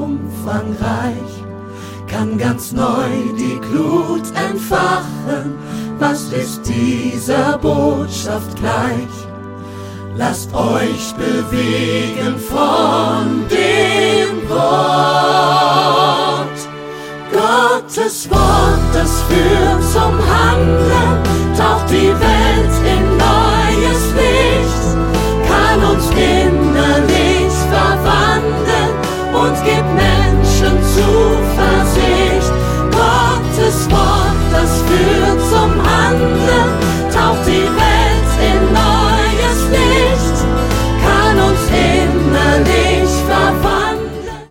umfangreich, kann ganz neu die Glut entfachen. Was ist dieser Botschaft gleich? Lasst euch bewegen von dem Wort. Gottes Wort, das führt zum Handeln,